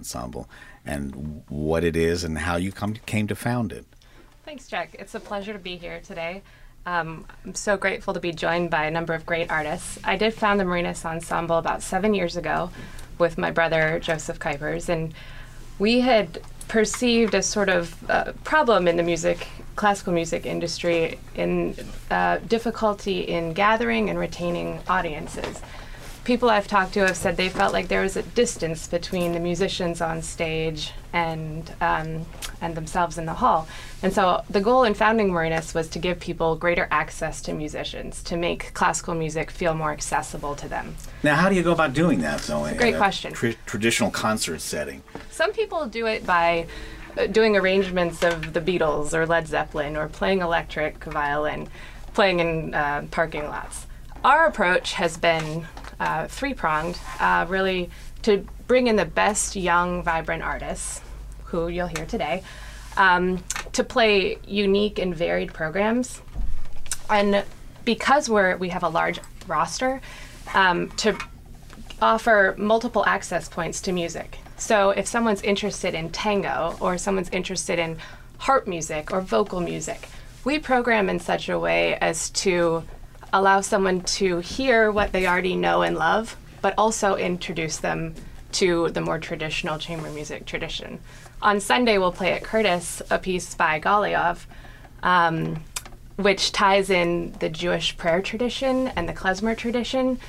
Ensemble and what it is and how you came to found it. Thanks, Jack. It's a pleasure to be here today. I'm so grateful to be joined by a number of great artists. I did found the Marinas Ensemble about 7 years ago with my brother, Joseph Kuipers, and we had perceived a sort of problem in the classical music industry in difficulty in gathering and retaining audiences. People I've talked to have said they felt like there was a distance between the musicians on stage and themselves in the hall. And so the goal in founding Marinas was to give people greater access to musicians, to make classical music feel more accessible to them. Now, how do you go about doing that, though? Great question. Traditional concert setting. Some people do it by doing arrangements of the Beatles or Led Zeppelin or playing electric violin, playing in parking lots. Our approach has been three-pronged, really to bring in the best young, vibrant artists, who you'll hear today, to play unique and varied programs. And because we have a large roster, to offer multiple access points to music. So if someone's interested in tango or someone's interested in harp music or vocal music, we program in such a way as to allow someone to hear what they already know and love, but also introduce them to the more traditional chamber music tradition. On Sunday, we'll play at Curtis a piece by Golubov, which ties in the Jewish prayer tradition and the klezmer tradition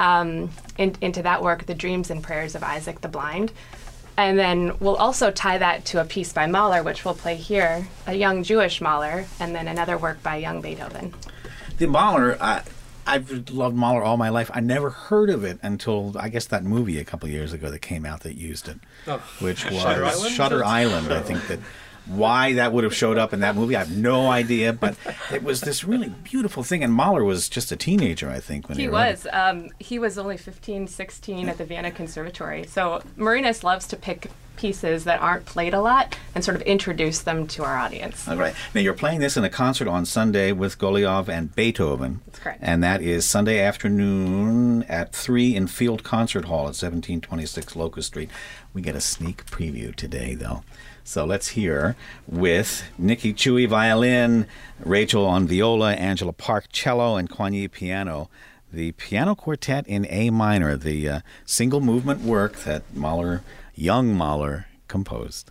into that work, The Dreams and Prayers of Isaac the Blind. And then we'll also tie that to a piece by Mahler, which we'll play here, a young Jewish Mahler, and then another work by young Beethoven. The Mahler, I've loved Mahler all my life. I never heard of it until, I guess, that movie a couple of years ago that came out that used it, which was Shutter Island. I think that why that would have showed up in that movie, I have no idea, but it was this really beautiful thing. And Mahler was just a teenager, I think, when he was. He was only 15, 16 at the Vienna Conservatory. So Marinas loves to pick pieces that aren't played a lot and sort of introduce them to our audience. All right. Now, you're playing this in a concert on Sunday with Golubov and Beethoven. That's correct. And that is Sunday afternoon at 3 in Field Concert Hall at 1726 Locust Street. We get a sneak preview today, though. So let's hear with Nikki Chewy violin, Rachel on viola, Angela Park cello, and Kuan Yi piano, the piano quartet in A minor, the single movement work that young Mahler, composed.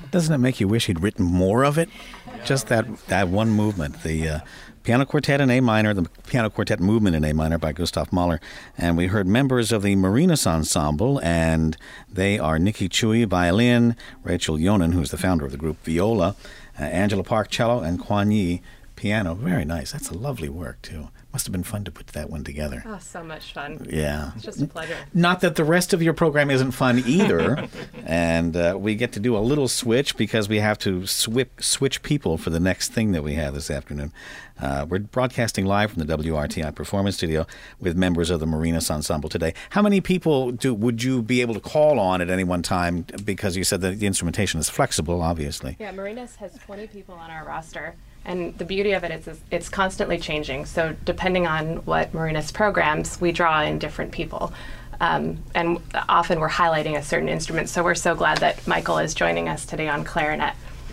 Doesn't it make you wish he'd written more of it? Just that one movement, the piano quartet in A minor, the piano quartet movement in A minor by Gustav Mahler. And we heard members of the Marinas Ensemble, and they are Nikki Chui, violin, Rachel Yonan, who's the founder of the group, viola, Angela Park, cello, and Kwan Yi, piano. Very nice. That's a lovely work, too. Must have been fun to put that one together. Oh, so much fun. Yeah. It's just a pleasure. Not that the rest of your program isn't fun either. And we get to do a little switch because we have to switch people for the next thing that we have this afternoon. We're broadcasting live from the WRTI Performance Studio with members of the Marinas Ensemble today. How many people would you be able to call on at any one time? Because you said that the instrumentation is flexible, obviously. Yeah, Marinas has 20 people on our roster. And the beauty of it is it's constantly changing. So depending on what Marinas programs, we draw in different people. And often we're highlighting a certain instrument. So we're so glad that Michael is joining us today on clarinet.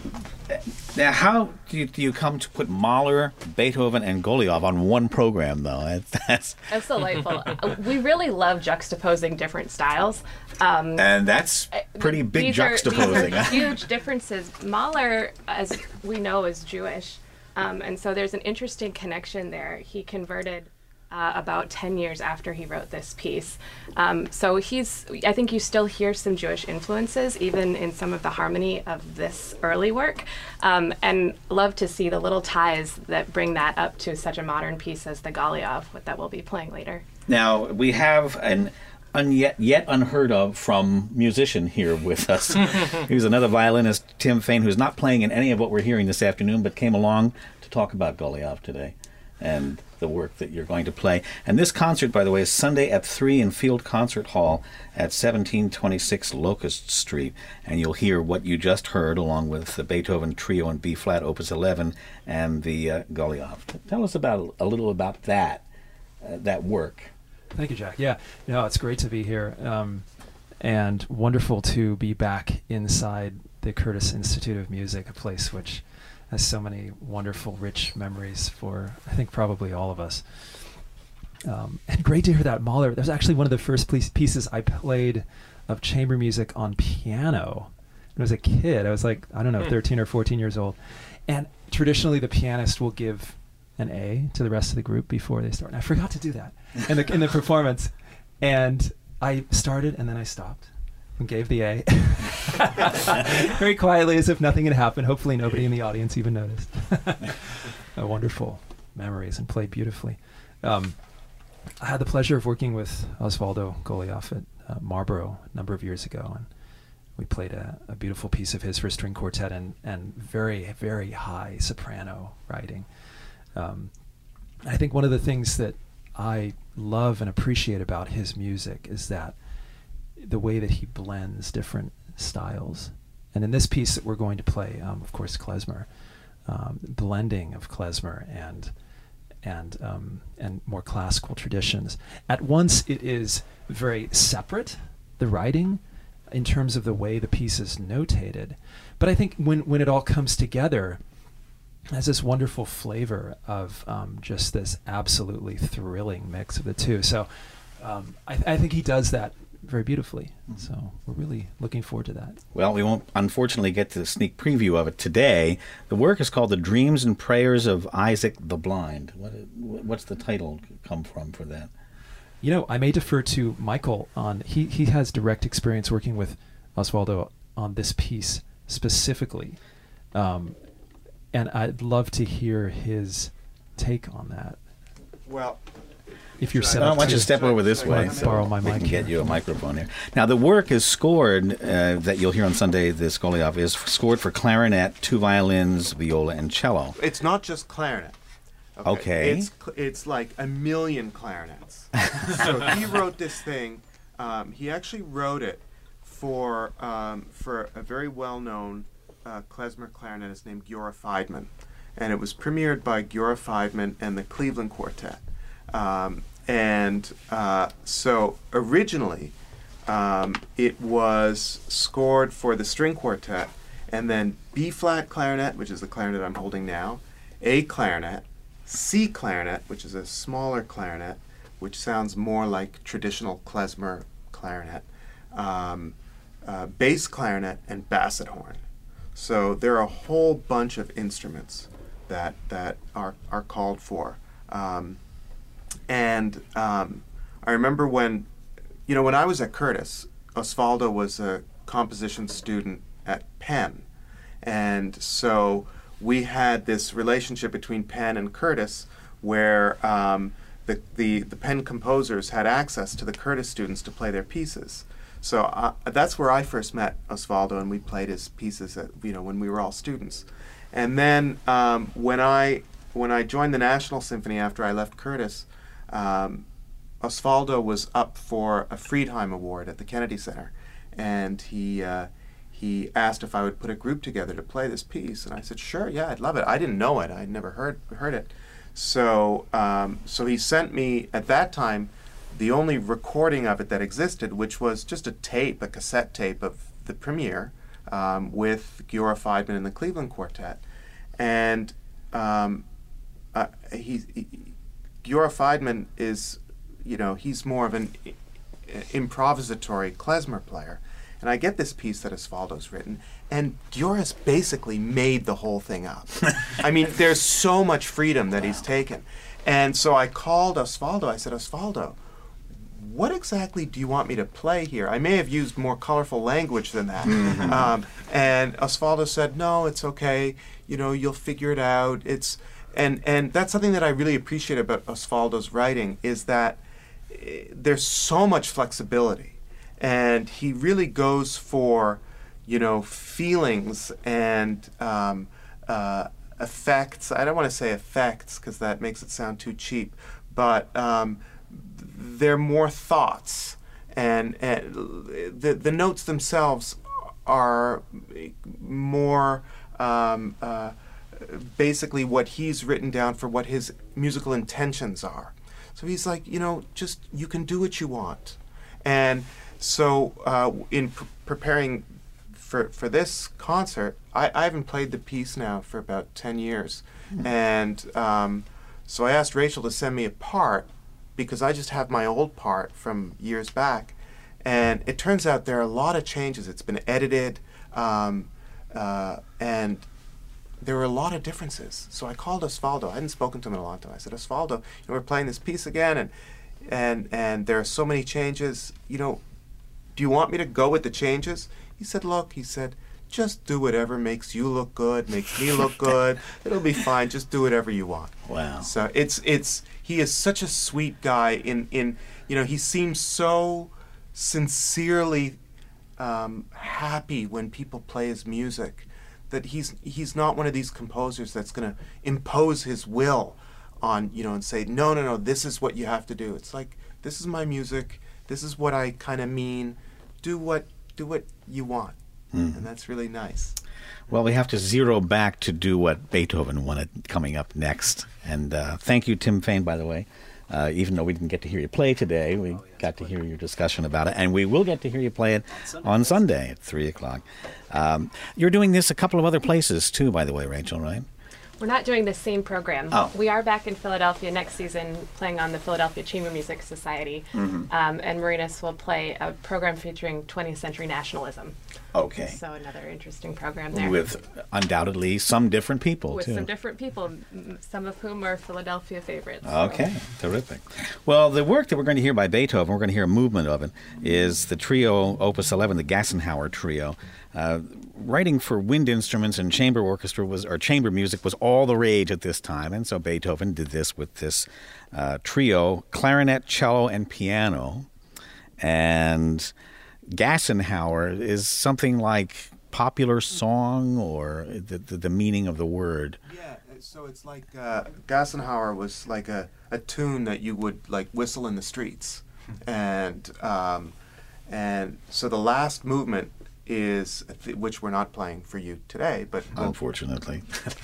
Now, how do you come to put Mahler, Beethoven, and Goluboff on one program, though? That's delightful. We really love juxtaposing different styles. And that's pretty big juxtaposing. These are huge differences. Mahler, as we know, is Jewish. And so there's an interesting connection there. He converted about 10 years after he wrote this piece. So I think you still hear some Jewish influences, even in some of the harmony of this early work. And love to see the little ties that bring that up to such a modern piece as the Goluboff that we'll be playing later. Now, we have an yet unheard of from musician here with us. He's another violinist, Tim Fain, who's not playing in any of what we're hearing this afternoon, but came along to talk about Goluboff today and the work that you're going to play. And this concert, by the way, is Sunday at 3 in Field Concert Hall at 1726 Locust Street. And you'll hear what you just heard, along with the Beethoven Trio in B-flat, Opus 11, and the Goluboff. Tell us a little about that work. Thank you, Jack. Yeah, no, it's great to be here, and wonderful to be back inside the Curtis Institute of Music, a place which has so many wonderful, rich memories for, I think, probably all of us. And great to hear that Mahler. That was actually one of the first pieces I played of chamber music on piano. When I was a kid, I was like, 13 or 14 years old. And traditionally, the pianist will give an A to the rest of the group before they start. And I forgot to do that in the performance. And I started and then I stopped and gave the A. Very quietly, as if nothing had happened. Hopefully nobody in the audience even noticed. Wonderful memories, and played beautifully. I had the pleasure of working with Osvaldo Goluboff at Marlborough a number of years ago, and we played a beautiful piece of his for string quartet and very, very high soprano writing. I think one of the things that I love and appreciate about his music is that the way that he blends different styles. And in this piece that we're going to play, of course, klezmer, blending of klezmer and more classical traditions. At once, it is very separate, the writing, in terms of the way the piece is notated. But I think when it all comes together, has this wonderful flavor of just this absolutely thrilling mix of the two. So I think he does that very beautifully. Mm-hmm. So we're really looking forward to that. Well, we won't, unfortunately, get to the sneak preview of it today. The work is called The Dreams and Prayers of Isaac the Blind. What's the title come from for that? I may defer to Michael on, he has direct experience working with Osvaldo on this piece specifically. And I'd love to hear his take on that. Well, if you're set up, I want you to step over this way. Borrow my mic. We can get you a microphone here. Now, the work is scored that you'll hear on Sunday. This Goluboff is scored for clarinet, 2 violins, viola, and cello. It's not just clarinet. Okay. It's like a million clarinets. So he wrote this thing. He actually wrote it for a very well-known klezmer clarinetist named Giora Feidman, and it was premiered by Giora Feidman and the Cleveland Quartet. So originally, it was scored for the string quartet, and then B-flat clarinet, which is the clarinet I'm holding now, A clarinet, C clarinet, which is a smaller clarinet, which sounds more like traditional klezmer clarinet, bass clarinet, and basset horn. So there are a whole bunch of instruments that are called for. I remember when I was at Curtis, Osvaldo was a composition student at Penn. And so we had this relationship between Penn and Curtis where the Penn composers had access to the Curtis students to play their pieces. So that's where I first met Osvaldo, and we played his pieces when we were all students. And then when I joined the National Symphony after I left Curtis, Osvaldo was up for a Friedheim Award at the Kennedy Center, and he asked if I would put a group together to play this piece, and I said, sure, yeah, I'd love it. I didn't know it. I'd never heard it. So he sent me, at that time, the only recording of it that existed, which was just a cassette tape of the premiere with Giora Feidman and the Cleveland Quartet. And Giora Feidman is, he's more of an improvisatory klezmer player. And I get this piece that Osvaldo's written, and Giora's basically made the whole thing up. I mean, there's so much freedom that he's taken. And so I called Osvaldo. I said, Osvaldo, what exactly do you want me to play here? I may have used more colorful language than that. And Osvaldo said, no, it's okay. You'll figure it out. And that's something that I really appreciate about Osvaldo's writing, is that there's so much flexibility. And he really goes for, feelings and effects. I don't want to say effects because that makes it sound too cheap, but they're more thoughts, and the notes themselves are more basically what he's written down for what his musical intentions are. So he's like, just you can do what you want. And so in preparing for this concert, I haven't played the piece now for about 10 years. And so I asked Rachel to send me a part, because I just have my old part from years back. And it turns out there are a lot of changes. It's been edited, and there were a lot of differences. So I called Osvaldo. I hadn't spoken to him in a long time. I said, Osvaldo, we're playing this piece again, and there are so many changes. Do you want me to go with the changes? He said, look, just do whatever makes you look good, makes me look good. It'll be fine. Just do whatever you want. Wow. So he is such a sweet guy. He seems so sincerely happy when people play his music, that he's not one of these composers that's going to impose his will on, and say, no, this is what you have to do. It's like, this is my music. This is what I kind of mean. Do what you want. And that's really nice. Well, we have to zero back to do what Beethoven wanted coming up next. And thank you, Tim Fain, by the way. Even though we didn't get to hear you play today, we got to hear your discussion about it. And we will get to hear you play it on Sunday at 3 o'clock. You're doing this a couple of other places, too, by the way, Rachel, right? We're not doing the same program. Oh. We are back in Philadelphia next season playing on the Philadelphia Chamber Music Society. And Marinas will play a program featuring 20th century nationalism. Okay. So another interesting program there. With undoubtedly some different people, With too. some different people, some of whom are Philadelphia favorites. Okay, terrific. Well, the work that we're going to hear by Beethoven, we're going to hear a movement of it, is the trio, Opus 11, the Gassenhauer Trio. Writing for wind instruments and chamber orchestra chamber music was all the rage at this time, and so Beethoven did this with this trio, clarinet, cello, and piano. And Gassenhauer is something like popular song, or the meaning of the word. Yeah, so it's like Gassenhauer was like a tune that you would like whistle in the streets, and so the last movement is, which we're not playing for you today, but Unfortunately.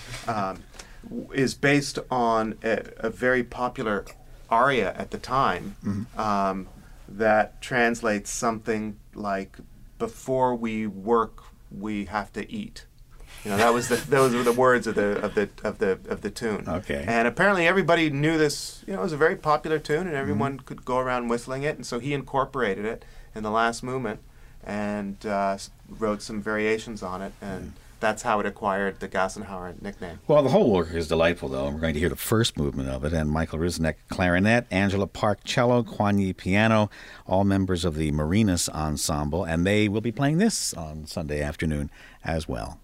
is based on a very popular aria at the time, that translates something like, "Before we work, we have to eat." Those were the words of the tune. Okay. And apparently everybody knew this. It was a very popular tune, and everyone could go around whistling it. And so he incorporated it in the last movement, and wrote some variations on it. And that's how it acquired the Gassenhauer nickname. Well, the whole work is delightful, though. We're going to hear the first movement of it, and Michael Risneck, clarinet, Angela Park, cello, Kuan Yi, piano, all members of the Marinas Ensemble, and they will be playing this on Sunday afternoon as well.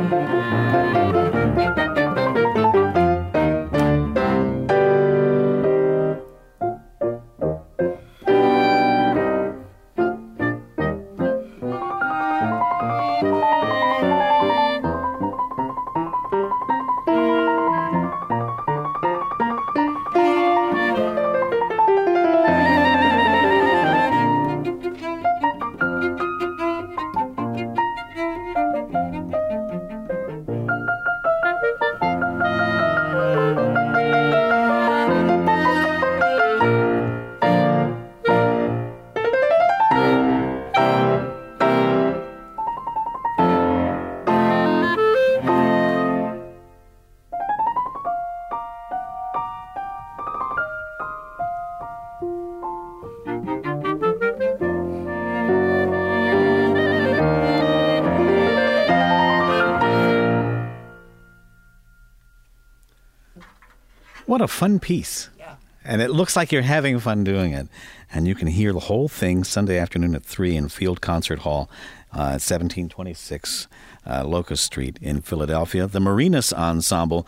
What a fun piece. Yeah. And it looks like you're having fun doing it. And you can hear the whole thing Sunday afternoon at 3 in Field Concert Hall at 1726 Locust Street in Philadelphia. The Marinas Ensemble,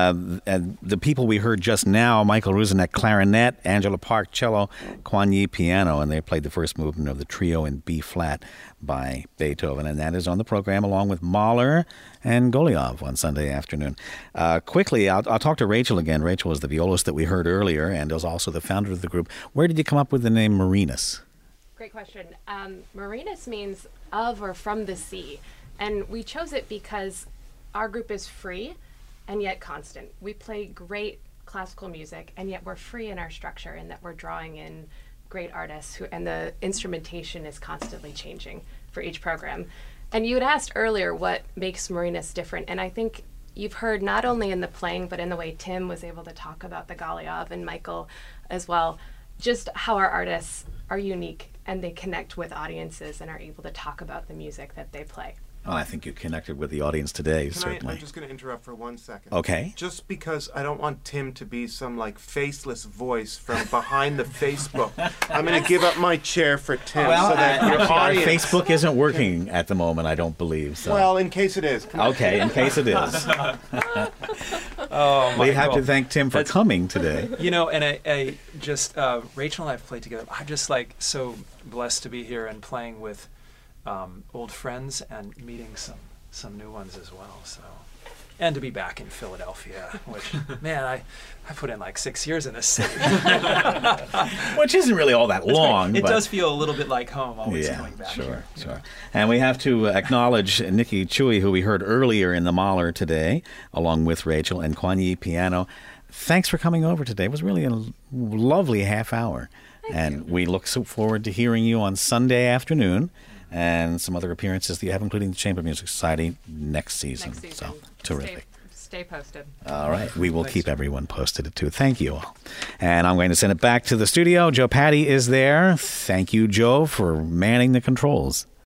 the people we heard just now, Michael Ruzinek, clarinet, Angela Park, cello, Kuan Yi, piano, and they played the first movement of the trio in B-flat by Beethoven, and that is on the program along with Mahler and Goliath on Sunday afternoon. Quickly, I'll talk to Rachel again. Rachel was the violist that we heard earlier and is also the founder of the group. Where did you come up with the name Marinas? Great question. Marinus means of or from the sea. And we chose it because our group is free and yet constant. We play great classical music, and yet we're free in our structure in that we're drawing in great artists and the instrumentation is constantly changing for each program. And you had asked earlier what makes Marinus different, and I think you've heard not only in the playing, but in the way Tim was able to talk about the Goliath and Michael as well, just how our artists are unique and they connect with audiences and are able to talk about the music that they play. Well, I think you connected with the audience today, certainly. I'm just going to interrupt for 1 second. Okay. Just because I don't want Tim to be some, like, faceless voice from behind the Facebook, I'm going to give up my chair for Tim so that your our audience... Facebook isn't working at the moment, I don't believe. So. Well, in case it is. Come on. Okay, in case it is. Oh, We have to thank Tim for coming today. You know, and I just, Rachel and I have played together. I'm just like so blessed to be here and playing with old friends and meeting some new ones as well. So, and to be back in Philadelphia, which, man, I put in like 6 years in this city. Which isn't really all that long. It but does feel a little bit like home always going back sure, here. sure. And we have to acknowledge Nikki Chui, who we heard earlier in the Mahler today, along with Rachel, and Kuan Yi piano. Thanks for coming over today. It was really a lovely half hour. And we look so forward to hearing you on Sunday afternoon and some other appearances that you have, including the Chamber Music Society next season. So, terrific. Stay posted. All right. We will keep everyone posted, too. Thank you all. And I'm going to send it back to the studio. Joe Patty is there. Thank you, Joe, for manning the controls.